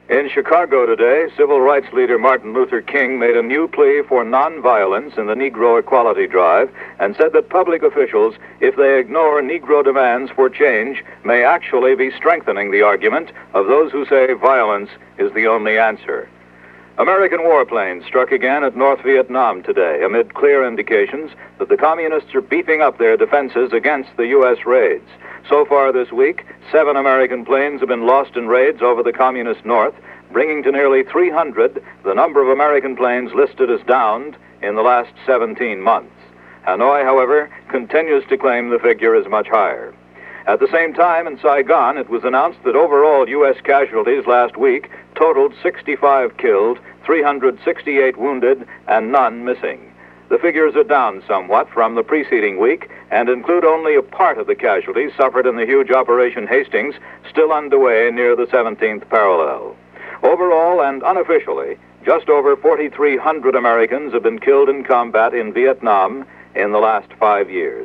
In Chicago today, civil rights leader Martin Luther King made a new plea for nonviolence in the Negro Equality Drive and said that public officials, if they ignore Negro demands for change, may actually be strengthening the argument of those who say violence is the only answer. American warplanes struck again at North Vietnam today amid clear indications that the communists are beefing up their defenses against the U.S. raids. So far this week, 7 American planes have been lost in raids over the communist north, bringing to nearly 300 the number of American planes listed as downed in the last 17 months. Hanoi, however, continues to claim the figure is much higher. At the same time, in Saigon, it was announced that overall U.S. casualties last week totaled 65 killed, 368 wounded, and none missing. The figures are down somewhat from the preceding week and include only a part of the casualties suffered in the huge Operation Hastings, still underway near the 17th parallel. Overall and unofficially, just over 4,300 Americans have been killed in combat in Vietnam in the last 5 years.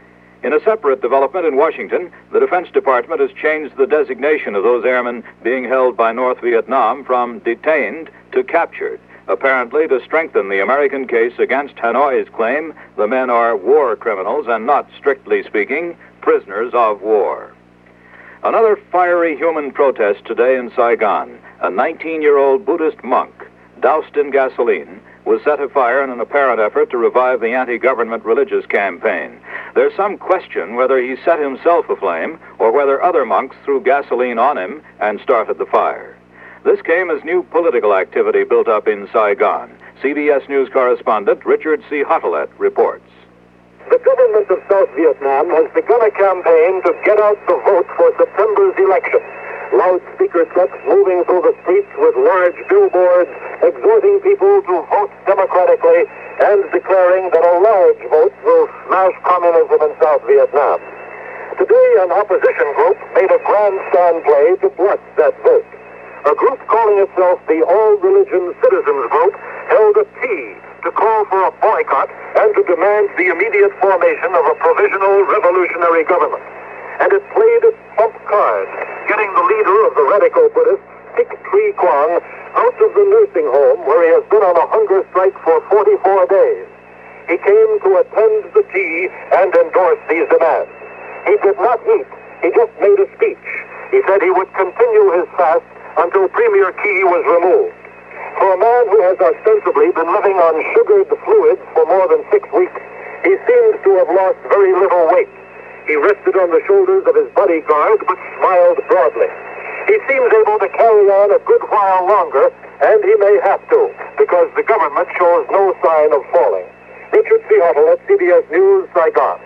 In a separate development in Washington, the Defense Department has changed the designation of those airmen being held by North Vietnam from detained to captured, apparently to strengthen the American case against Hanoi's claim the men are war criminals and not, strictly speaking, prisoners of war. Another fiery human protest today in Saigon. A 19-year-old Buddhist monk, doused in gasoline, was set afire in an apparent effort to revive the anti-government religious campaign. There's some question whether he set himself aflame or whether other monks threw gasoline on him and started the fire. This came as new political activity built up in Saigon. CBS News correspondent Richard C. Hottelet reports. The government of South Vietnam has begun a campaign to get out the vote for September's election. Loudspeaker trucks moving through the streets with large billboards exhorting people to vote democratically and declaring that a large vote will smash communism in South Vietnam. Today, an opposition group made a grandstand play to blunt that vote. A group calling itself the All Religion Citizens Group held a tea to call for a boycott and to demand the immediate formation of a provisional revolutionary government. And it played its trump card, getting the leader of the radical Buddhists, Thich Tree Quang, out of the nursing home where he has been on a hunger strike for 44 days. He came to attend the tea and endorse these demands. He did not eat. He just made a speech. He said he would continue his fast until Premier Key was removed. For a man who has ostensibly been living on sugared fluids for more than 6 weeks, he seems to have lost very little weight. He rested on the shoulders of his bodyguard, but smiled broadly. He seems able to carry on a good while longer, and he may have to, because the government shows no sign of falling. Richard C. Hottelet, CBS News, Saigon.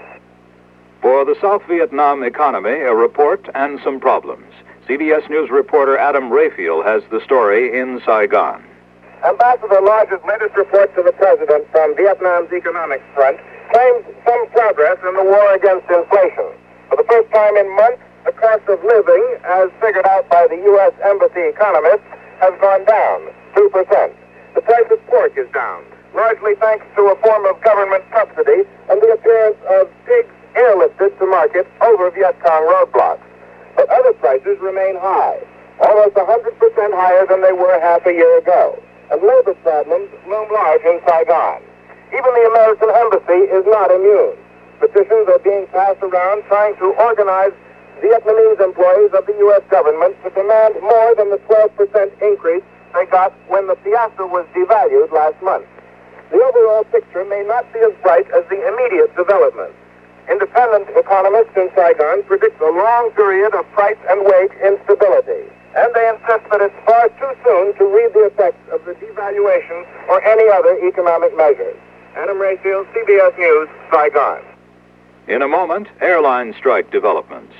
For the South Vietnam economy, a report and some problems. CBS News reporter Adam Rayfield has the story in Saigon. Ambassador Lodge's latest report to the president from Vietnam's economic front claims some progress in the war against inflation. For the first time in months, the cost of living, as figured out by the U.S. Embassy economists, has gone down 2%. The price of pork is down, largely thanks to a form of government subsidy and the appearance of pigs airlifted to market over Viet Cong roadblocks. But other prices remain high, almost 100% higher than they were half a year ago. And labor problems loom large in Saigon. Even the American embassy is not immune. Petitions are being passed around trying to organize Vietnamese employees of the U.S. government to demand more than the 12% increase they got when the piastre was devalued last month. The overall picture may not be as bright as the immediate developments. Independent economists in Saigon predict a long period of price and wage instability, and they insist that it's far too soon to read the effects of the devaluation or any other economic measures. Adam Rayfield, CBS News, Saigon. In a moment, airline strike developments.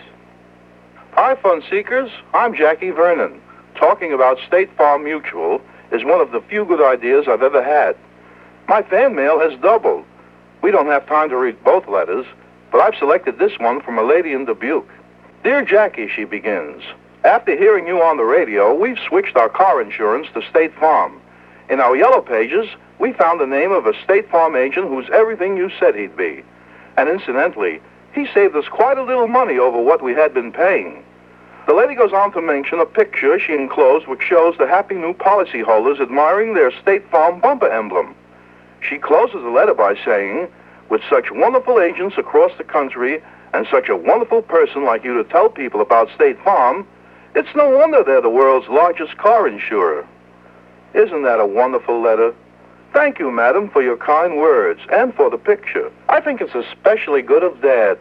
Hi, fun seekers. I'm Jackie Vernon. Talking about State Farm Mutual is one of the few good ideas I've ever had. My fan mail has doubled. We don't have time to read both letters, but I've selected this one from a lady in Dubuque. Dear Jackie, she begins. After hearing you on the radio, we've switched our car insurance to State Farm. In our yellow pages, we found the name of a State Farm agent who's everything you said he'd be. And incidentally, he saved us quite a little money over what we had been paying. The lady goes on to mention a picture she enclosed which shows the happy new policyholders admiring their State Farm bumper emblem. She closes the letter by saying, "With such wonderful agents across the country and such a wonderful person like you to tell people about State Farm, it's no wonder they're the world's largest car insurer." Isn't that a wonderful letter? Thank you, madam, for your kind words and for the picture. I think it's especially good of Dad.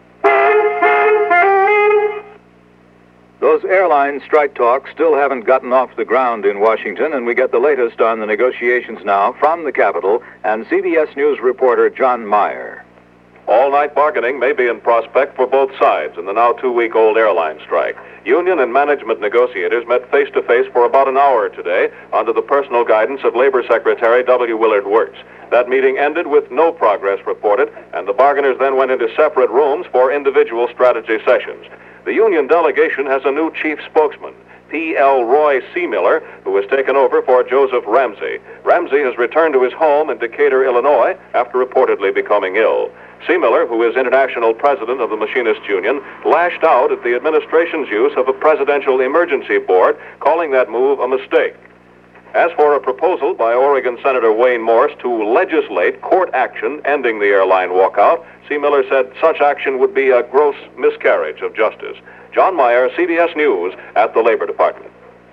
Those airline strike talks still haven't gotten off the ground in Washington, and we get the latest on the negotiations now from the Capitol and CBS News reporter John Meyer. All-night bargaining may be in prospect for both sides in the now 2-week-old airline strike. Union and management negotiators met face-to-face for about an hour today under the personal guidance of Labor Secretary W. Willard Wirtz. That meeting ended with no progress reported, and the bargainers then went into separate rooms for individual strategy sessions. The union delegation has a new chief spokesman, P.L. Roy Seemiller, who has taken over for Joseph Ramsey. Ramsey has returned to his home in Decatur, Illinois, after reportedly becoming ill. Seemiller, who is international president of the Machinists Union, lashed out at the administration's use of a presidential emergency board, calling that move a mistake. As for a proposal by Oregon Senator Wayne Morse to legislate court action ending the airline walkout, Seemiller said such action would be a gross miscarriage of justice. John Meyer, CBS News, at the Labor Department.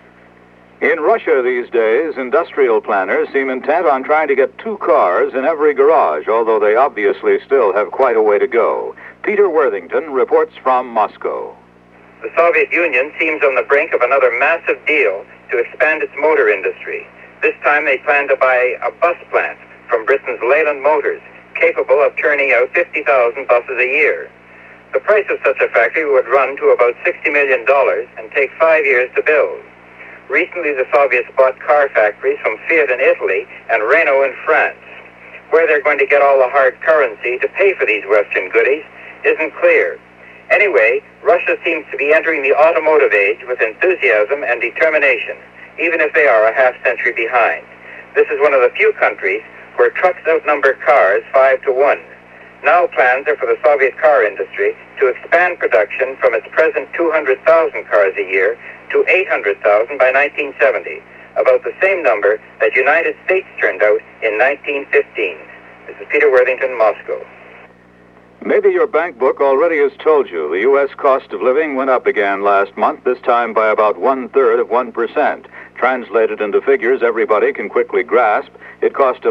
In Russia these days, industrial planners seem intent on trying to get 2 cars in every garage, although they obviously still have quite a way to go. Peter Worthington reports from Moscow. The Soviet Union seems on the brink of another massive deal to expand its motor industry. This time they plan to buy a bus plant from Britain's Leyland Motors, capable of churning out 50,000 buses a year. The price of such a factory would run to about $60 million and take 5 years to build. Recently, the Soviets bought car factories from Fiat in Italy and Renault in France. Where they're going to get all the hard currency to pay for these Western goodies isn't clear. Anyway, Russia seems to be entering the automotive age with enthusiasm and determination, even if they are a half-century behind. This is one of the few countries where trucks outnumber cars 5-1. Now plans are for the Soviet car industry to expand production from its present 200,000 cars a year to 800,000 by 1970, about the same number that United States turned out in 1915. This is Peter Worthington, Moscow. Maybe your bank book already has told you the U.S. cost of living went up again last month, this time by about 1/3 of 1%. Translated into figures everybody can quickly grasp, it cost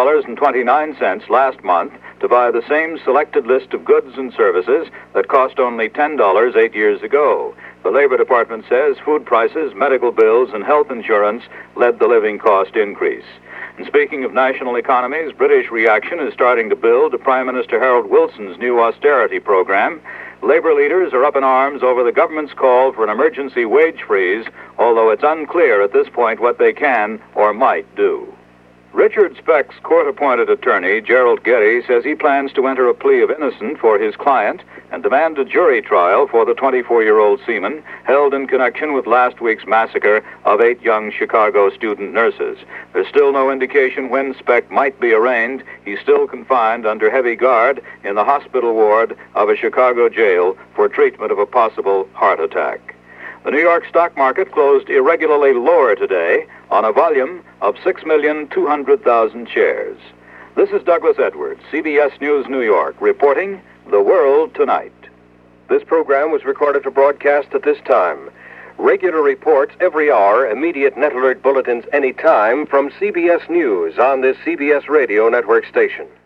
$11.29 last month to buy the same selected list of goods and services that cost only $10 8 years ago. The Labor Department says food prices, medical bills, and health insurance led the living cost increase. And speaking of national economies, British reaction is starting to build to Prime Minister Harold Wilson's new austerity program. Labor leaders are up in arms over the government's call for an emergency wage freeze, although it's unclear at this point what they can or might do. Richard Speck's court-appointed attorney, Gerald Getty, says he plans to enter a plea of innocence for his client and demand a jury trial for the 24-year-old seaman held in connection with last week's massacre of 8 young Chicago student nurses. There's still no indication when Speck might be arraigned. He's still confined under heavy guard in the hospital ward of a Chicago jail for treatment of a possible heart attack. The New York stock market closed irregularly lower today on a volume of 6,200,000 shares. This is Douglas Edwards, CBS News, New York, reporting The World Tonight. This program was recorded for broadcast at this time. Regular reports every hour, immediate net alert bulletins anytime from CBS News on this CBS radio network station.